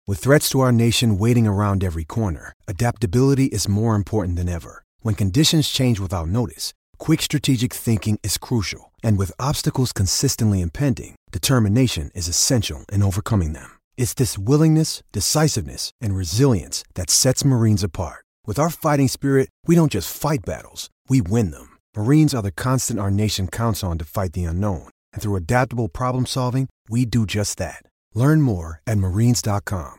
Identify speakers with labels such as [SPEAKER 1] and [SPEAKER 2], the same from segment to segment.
[SPEAKER 1] With threats to our nation waiting around every corner, adaptability is more important than ever. When conditions change without notice, quick strategic thinking is crucial. And with obstacles consistently impending, determination is essential in overcoming them. It's this willingness, decisiveness, and resilience that sets Marines apart. With our fighting spirit, we don't just fight battles, we win them. Marines are the constant our nation counts on to fight the unknown. And through adaptable problem solving, we do just that. Learn more at marines.com.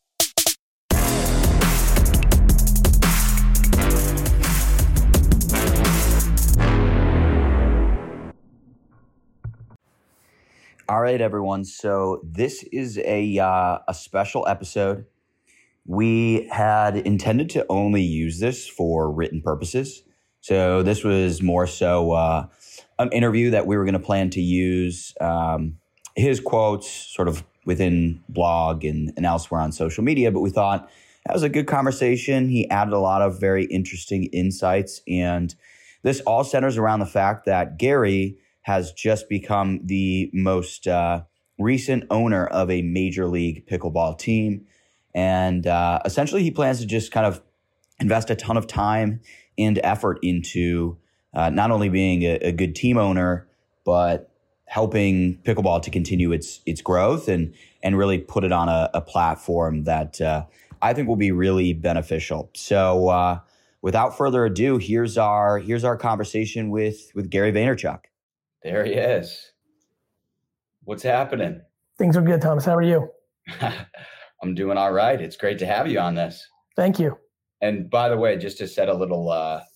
[SPEAKER 2] All right, everyone. So this is a special episode. We had intended to only use this for written purposes. So this was more so an interview that we were going to plan to use his quotes sort of within blog and elsewhere on social media. But we thought that was a good conversation. He added a lot of very interesting insights. And this all centers around the fact that Gary has just become the most recent owner of a major league pickleball team. And essentially he plans to just kind of invest a ton of time and effort into not only being a good team owner, but helping pickleball to continue its growth and really put it on a platform that I think will be really beneficial. So without further ado, here's our conversation with Gary Vaynerchuk.
[SPEAKER 3] There he is. What's happening?
[SPEAKER 4] Things are good, Thomas. How are you?
[SPEAKER 3] I'm doing all right. It's great to have you on this.
[SPEAKER 4] Thank you.
[SPEAKER 3] And by the way, just to set a little,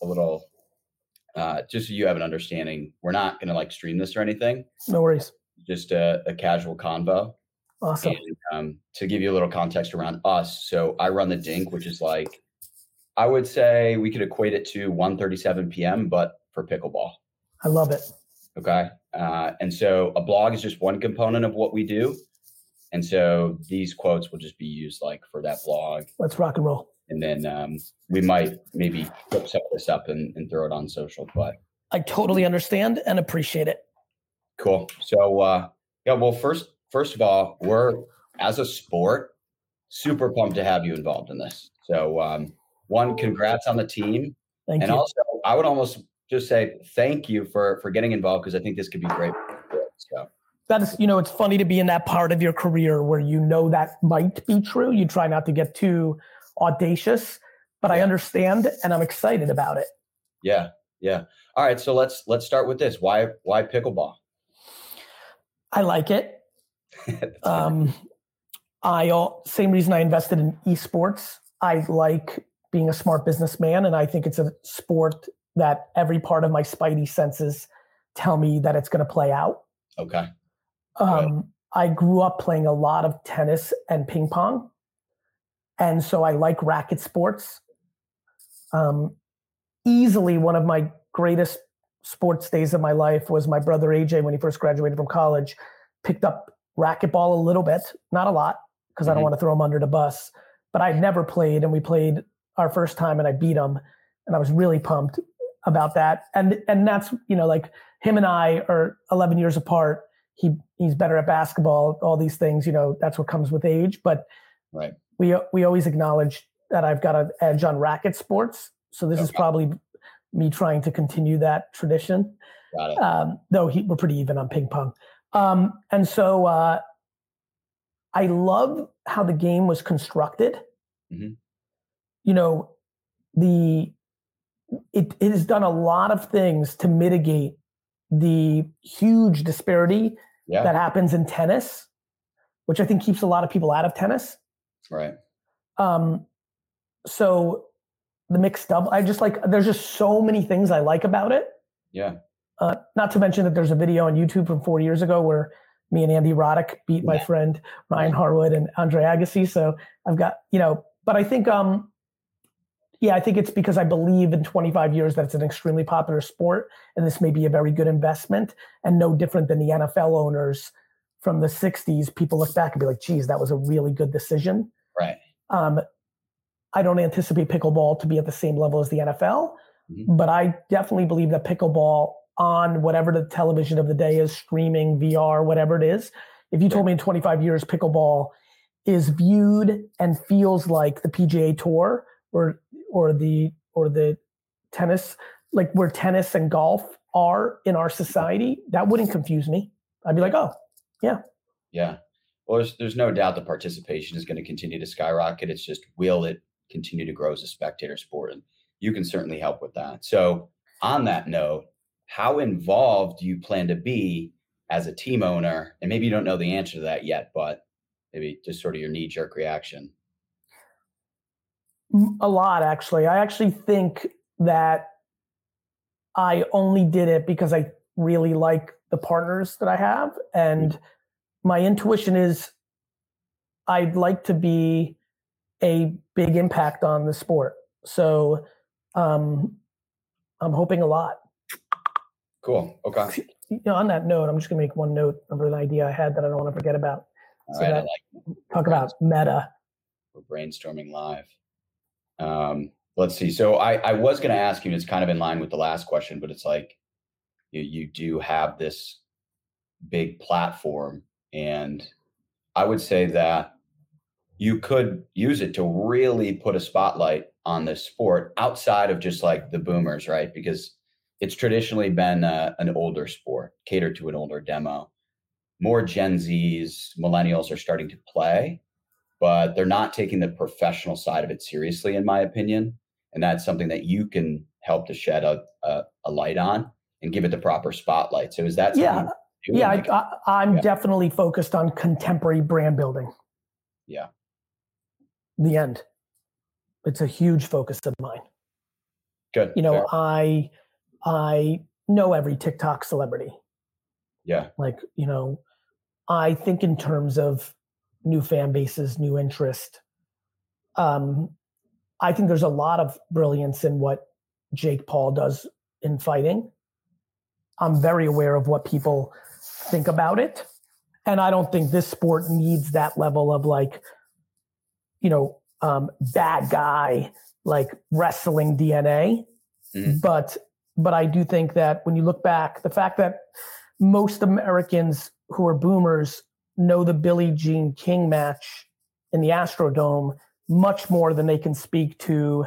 [SPEAKER 3] just so you have an understanding, we're not going to like stream this or anything.
[SPEAKER 4] No worries.
[SPEAKER 3] Just a casual convo.
[SPEAKER 4] Awesome.
[SPEAKER 3] And, to give you a little context around us. So I run the Dink, which is like, I would say we could equate it to 1:37 p.m., but for pickleball.
[SPEAKER 4] I love it.
[SPEAKER 3] Okay. And so a blog is just one component of what we do. And so these quotes will just be used like for that blog.
[SPEAKER 4] Let's rock and roll.
[SPEAKER 3] And then we might maybe flip some of this up and throw it on social. But
[SPEAKER 4] I totally understand and appreciate it.
[SPEAKER 3] Cool. So yeah, well, first of all, we're as a sport super pumped to have you involved in this. So one, congrats on the team.
[SPEAKER 4] Thank you.
[SPEAKER 3] And also I would almost just say thank you for getting involved because I think this could be great. So
[SPEAKER 4] that is, it's funny to be in that part of your career where that might be true. You try not to get too audacious, but I understand and I'm excited about it.
[SPEAKER 3] Yeah. Yeah. All right. So let's start with this. Why pickleball?
[SPEAKER 4] I like it. Same reason I invested in esports. I like being a smart businessman, and I think it's a sport that every part of my spidey senses tell me that it's going to play out.
[SPEAKER 3] Okay.
[SPEAKER 4] I grew up playing a lot of tennis and ping pong. And so I like racket sports. Easily one of my greatest sports days of my life was my brother AJ, when he first graduated from college, picked up racquetball a little bit, not a lot, because I don't want to throw him under the bus, but I'd never played, and we played our first time and I beat him, and I was really pumped about that. And that's, like him and I are 11 years apart. He's better at basketball, all these things, that's what comes with age. But
[SPEAKER 3] right.
[SPEAKER 4] We always acknowledge that I've got an edge on racket sports. So this is probably me trying to continue that tradition.
[SPEAKER 3] Got it.
[SPEAKER 4] Though we're pretty even on ping pong. And so I love how the game was constructed.
[SPEAKER 3] Mm-hmm.
[SPEAKER 4] It has done a lot of things to mitigate the huge disparity that happens in tennis, which I think keeps a lot of people out of tennis.
[SPEAKER 3] Right.
[SPEAKER 4] So the mixed double, there's just so many things I like about it.
[SPEAKER 3] Yeah.
[SPEAKER 4] Not to mention that there's a video on YouTube from 4 years ago where me and Andy Roddick beat my friend Ryan Harwood and Andre Agassi. So I've got, but I think, I think it's because I believe in 25 years that it's an extremely popular sport, and this may be a very good investment, and no different than the NFL owners from the 60s. People look back and be like, geez, that was a really good decision.
[SPEAKER 3] Right.
[SPEAKER 4] I don't anticipate pickleball to be at the same level as the NFL, but I definitely believe that pickleball on whatever the television of the day is, streaming, VR, whatever it is, if you told me in 25 years pickleball is viewed and feels like the PGA Tour or the tennis, like where tennis and golf are in our society, that wouldn't confuse me. I'd be like, oh, yeah.
[SPEAKER 3] Yeah. Well, there's no doubt the participation is going to continue to skyrocket. It's just, will it continue to grow as a spectator sport? And you can certainly help with that. So on that note, how involved do you plan to be as a team owner? And maybe you don't know the answer to that yet, but maybe just sort of your knee-jerk reaction.
[SPEAKER 4] A lot, actually. I actually think that I only did it because I really like the partners that I have. And my intuition is I'd like to be a big impact on the sport. So I'm hoping a lot.
[SPEAKER 3] Cool. Okay.
[SPEAKER 4] On that note, I'm just going to make one note of an idea I had that I don't want to forget about.
[SPEAKER 3] All right. I like
[SPEAKER 4] talk about meta.
[SPEAKER 3] We're brainstorming live. Let's see. So I was going to ask you, it's kind of in line with the last question, but it's like you do have this big platform, and I would say that you could use it to really put a spotlight on this sport outside of just like the boomers, right? Because it's traditionally been an older sport, catered to an older demo. More Gen Zs, millennials are starting to play, but they're not taking the professional side of it seriously, in my opinion. And that's something that you can help to shed a light on and give it the proper spotlight. So is that something?
[SPEAKER 4] I'm definitely focused on contemporary brand building.
[SPEAKER 3] Yeah.
[SPEAKER 4] The end. It's a huge focus of mine.
[SPEAKER 3] Good.
[SPEAKER 4] Fair. I know every TikTok celebrity.
[SPEAKER 3] Yeah.
[SPEAKER 4] Like, I think in terms of new fan bases, new interest. I think there's a lot of brilliance in what Jake Paul does in fighting. I'm very aware of what people think about it. And I don't think this sport needs that level of bad guy, like wrestling DNA. Mm-hmm. But I do think that when you look back, the fact that most Americans who are boomers know the Billie Jean King match in the Astrodome much more than they can speak to,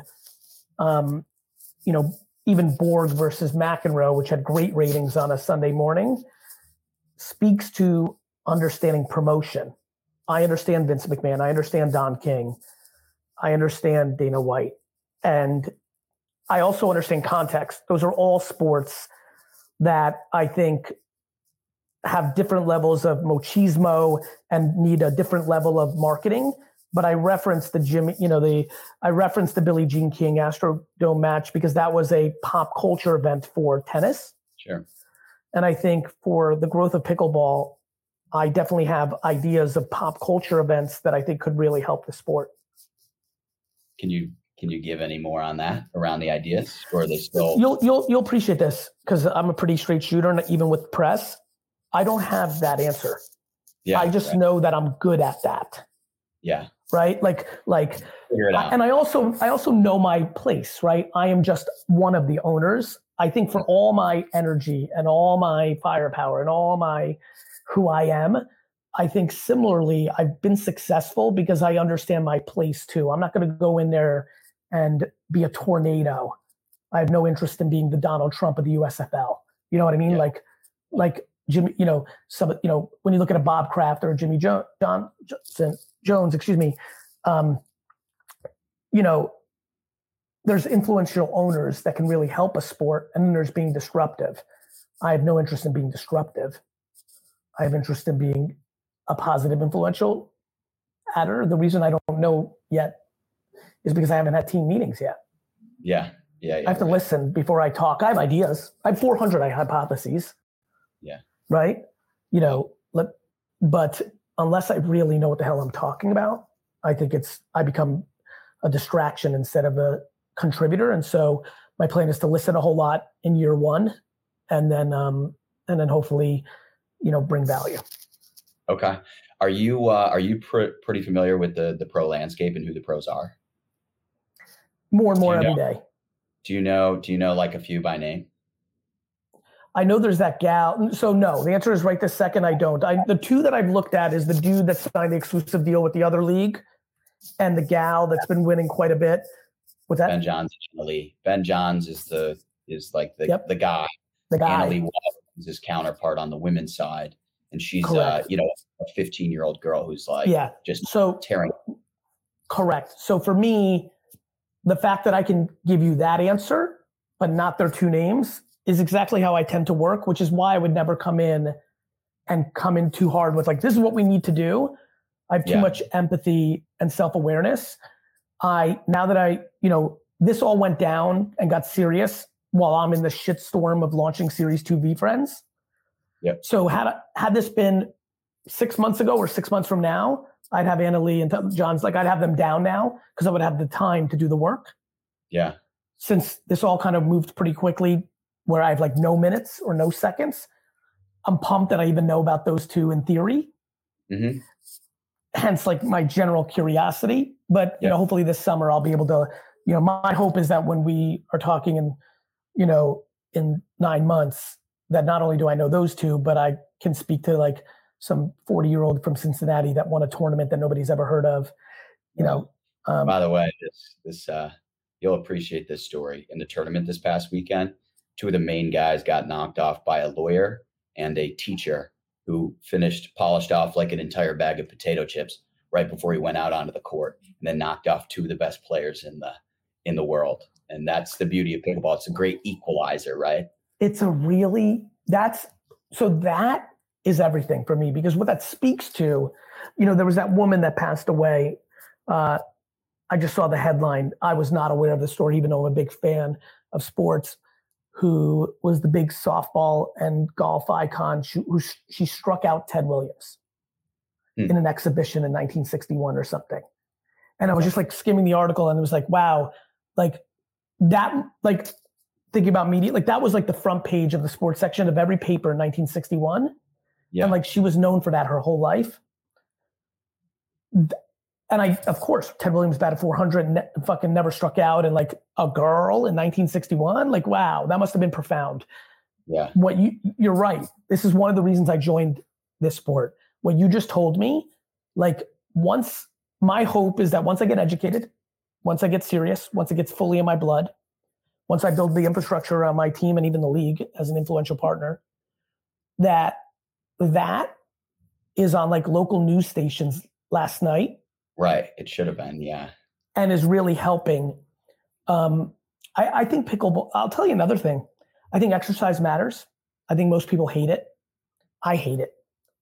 [SPEAKER 4] even Borg versus McEnroe, which had great ratings on a Sunday morning, speaks to understanding promotion. I understand Vince McMahon. I understand Don King. I understand Dana White. And I also understand context. Those are all sports that I think have different levels of machismo and need a different level of marketing. But I referenced the Billie Jean King Astrodome match because that was a pop culture event for tennis.
[SPEAKER 3] Sure. And
[SPEAKER 4] I think for the growth of pickleball, I definitely have ideas of pop culture events that I think could really help the sport.
[SPEAKER 3] Can you give any more on that around the ideas, or are they still?
[SPEAKER 4] You'll appreciate this because I'm a pretty straight shooter, and even with press, I don't have that answer. Yeah, I just know that I'm good at that.
[SPEAKER 3] Yeah.
[SPEAKER 4] Right. Like,
[SPEAKER 3] figure it out.
[SPEAKER 4] And I also know my place, right? I am just one of the owners. I think for all my energy and all my firepower and all my who I am, I think similarly, I've been successful because I understand my place too. I'm not going to go in there and be a tornado. I have no interest in being the Donald Trump of the USFL. You know what I mean? Yeah. Like Jimmy, when you look at a Bob Kraft or Jimmy Jones, excuse me, there's influential owners that can really help a sport, and then there's being disruptive. I have no interest in being disruptive. I have interest in being a positive, influential adder. The reason I don't know yet is because I haven't had team meetings yet.
[SPEAKER 3] Yeah.
[SPEAKER 4] I have to listen before I talk. I have ideas. I have 400 hypotheses.
[SPEAKER 3] Yeah.
[SPEAKER 4] Right? But unless I really know what the hell I'm talking about, I think I become a distraction instead of a contributor. And so my plan is to listen a whole lot in year one, and then hopefully, bring value.
[SPEAKER 3] Okay. Are you pretty familiar with the pro landscape and who the pros are?
[SPEAKER 4] More and more every day.
[SPEAKER 3] Do you know like a few by name?
[SPEAKER 4] I know there's that gal. So no, the answer is right this second, I don't. The two that I've looked at is the dude that signed the exclusive deal with the other league and the gal that's been winning quite a bit. What's that?
[SPEAKER 3] Ben Johns and Anna Leigh. Ben Johns is the guy.
[SPEAKER 4] The guy.
[SPEAKER 3] Anna Leigh is his counterpart on the women's side. And she's,
[SPEAKER 4] Correct.
[SPEAKER 3] a 15-year-old girl who's like just tearing.
[SPEAKER 4] Correct. So for me, the fact that I can give you that answer, but not their two names, is exactly how I tend to work, which is why I would never come in too hard with like, this is what we need to do. I have too much empathy and self-awareness. Now that this all went down and got serious while I'm in the shitstorm of launching Series 2 VeeFriends.
[SPEAKER 3] Yep.
[SPEAKER 4] So had this been 6 months ago or 6 months from now, I'd have Anna Leigh and John's I'd have them down now because I would have the time to do the work.
[SPEAKER 3] Yeah.
[SPEAKER 4] Since this all kind of moved pretty quickly where I have like no minutes or no seconds, I'm pumped that I even know about those two in theory.
[SPEAKER 3] Mm-hmm.
[SPEAKER 4] Hence like my general curiosity. But, hopefully this summer I'll be able to, my hope is that when we are talking in 9 months, that not only do I know those two, but I can speak to like some 40-year-old from Cincinnati that won a tournament that nobody's ever heard of,
[SPEAKER 3] By the way, this you'll appreciate this story. In the tournament this past weekend, two of the main guys got knocked off by a lawyer and a teacher who polished off like an entire bag of potato chips right before he went out onto the court, and then knocked off two of the best players in the world. And that's the beauty of pickleball. It's a great equalizer, right?
[SPEAKER 4] That is everything for me, because what that speaks to, there was that woman that passed away. I just saw the headline. I was not aware of the story, even though I'm a big fan of sports, who was the big softball and golf icon. She struck out Ted Williams in an exhibition in 1961 or something. And I was just like skimming the article, and it was like, wow, like that, like thinking about media, like that was like the front page of the sports section of every paper in 1961. Yeah. And like she was known for that her whole life. And of course, Ted Williams batted 400 and fucking never struck out, and like a girl in 1961, like, wow, that must've been profound.
[SPEAKER 3] Yeah.
[SPEAKER 4] You're right. This is one of the reasons I joined this sport. What you just told me, like my hope is that once I get educated, once I get serious, once it gets fully in my blood, once I build the infrastructure around my team and even the league as an influential partner, that is on like local news stations last night.
[SPEAKER 3] Right. It should have been. Yeah.
[SPEAKER 4] And is really helping. I think pickleball, I'll tell you another thing. I think exercise matters. I think most people hate it. I hate it.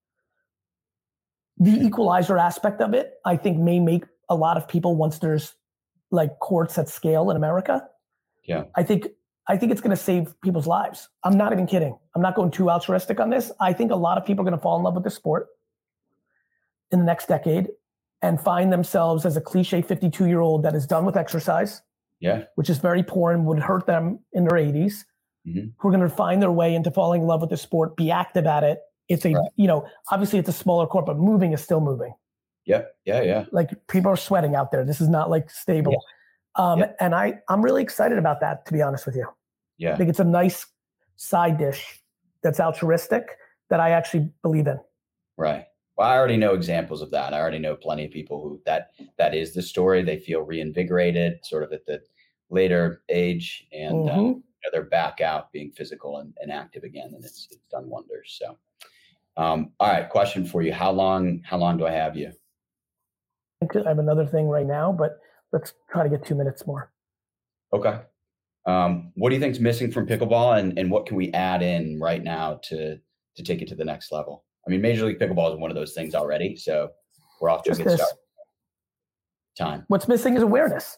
[SPEAKER 4] The equalizer aspect of it, I think, may make a lot of people, once there's like courts at scale in America.
[SPEAKER 3] Yeah.
[SPEAKER 4] I think it's going to save people's lives. I'm not even kidding. I'm not going too altruistic on this. I think a lot of people are going to fall in love with the sport in the next decade and find themselves as a cliche 52-year-old that is done with exercise, which is very poor and would hurt them in their 80s, who are going to find their way into falling in love with the sport, be active at it. It's obviously it's a smaller court, but moving is still moving.
[SPEAKER 3] Yeah.
[SPEAKER 4] Like people are sweating out there. This is not like stable. Yeah. And I'm really excited about that, to be honest with you.
[SPEAKER 3] Yeah.
[SPEAKER 4] I think it's a nice side dish that's altruistic that I actually believe in.
[SPEAKER 3] Right. Well, I already know examples of that. I already know plenty of people who that is the story. They feel reinvigorated sort of at the later age, and they're back out being physical and active again. And it's done wonders. So, all right. Question for you. How long do I have you?
[SPEAKER 4] I have another thing right now, but let's try to get 2 minutes more.
[SPEAKER 3] Okay. What do you think is missing from pickleball, and what can we add in right now to take it to the next level? I mean, Major League Pickleball is one of those things already, so we're off to a good start. Time.
[SPEAKER 4] What's missing is awareness.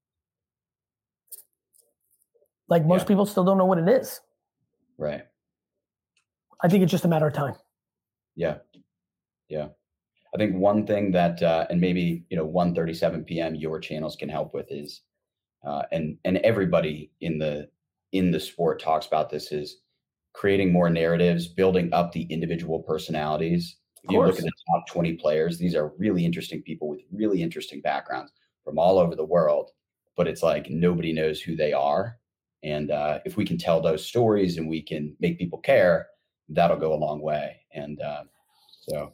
[SPEAKER 4] Like most people still don't know what it is.
[SPEAKER 3] Right.
[SPEAKER 4] I think it's just a matter of time.
[SPEAKER 3] Yeah. I think one thing that, and maybe 1:37 p.m. your channels can help with is, and everybody in the sport talks about this, is creating more narratives, building up the individual personalities. If you look at the top 20 players, these are really interesting people with really interesting backgrounds from all over the world, but it's like nobody knows who they are. And if we can tell those stories and we can make people care, that'll go a long way. And so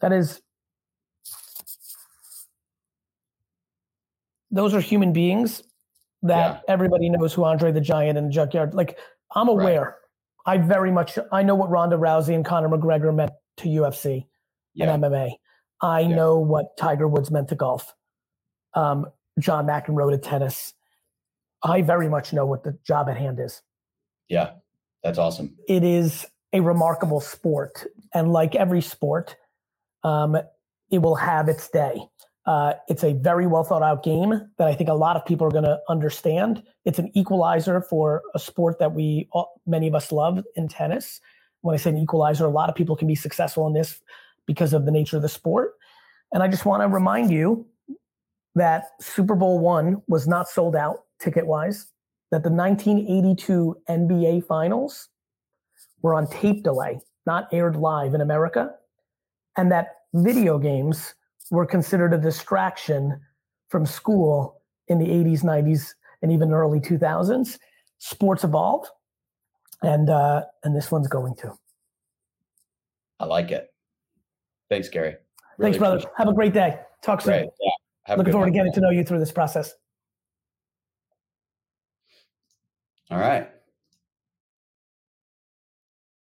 [SPEAKER 4] those are human beings that everybody knows who Andre the Giant and Junkyard. Like, I'm aware. Right. I know what Ronda Rousey and Conor McGregor meant to UFC and MMA. I know what Tiger Woods meant to golf. John McEnroe to tennis. I very much know what the job at hand is.
[SPEAKER 3] Yeah, that's awesome.
[SPEAKER 4] It is a remarkable sport. And like every sport, it will have its day. It's a very well thought out game that I think a lot of people are going to understand. It's an equalizer for a sport that many of us love in tennis. When I say an equalizer, a lot of people can be successful in this because of the nature of the sport. And I just want to remind you that Super Bowl I was not sold out ticket-wise, that the 1982 NBA Finals were on tape delay, not aired live in America, and that video games were considered a distraction from school in the 80s, 90s, and even early 2000s. Sports evolved, and this one's going to.
[SPEAKER 3] I like it. Thanks, Gary.
[SPEAKER 4] Really Thanks, brother. Have a great day. Talk soon.
[SPEAKER 3] Great. Yeah.
[SPEAKER 4] Looking forward to getting to know you through this process.
[SPEAKER 3] All right.